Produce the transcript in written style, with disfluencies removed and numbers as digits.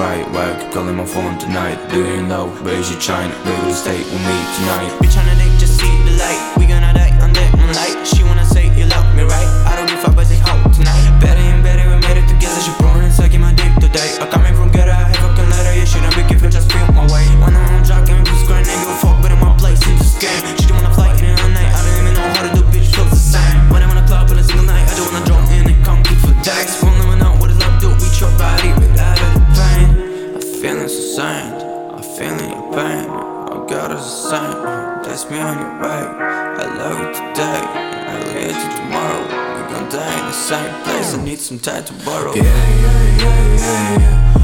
right. Why I keep calling my phone tonight? Do you know where she trying? Baby, stay with me tonight. Bitch on the dick, just see the light. We gonna die under moonlight. She wanna say you love me, right? I don't give a fuck, but say how tonight. Better and better, we made it together. She pouring, sucking my dick today. I coming from ghetto, I have fucking letter. You shouldn't be careful, just feel my way. When I'm jogging, I'm just crying, ain't give a fuck, but in my place in this game. She don't wanna fly in all night. I don't even know how to do, bitch, feels the same. When I'm on the club in a single night, I just wanna drop in and come keep for days. Won't never know what it's love do with your body without the pain. I'm feeling so sane, I'm feeling your pain. Oh God, it's the same. That's me on your way. I love you today, I'll get you tomorrow. We gon' die in the same place. I need some time to borrow. Yeah, yeah, yeah, yeah, yeah.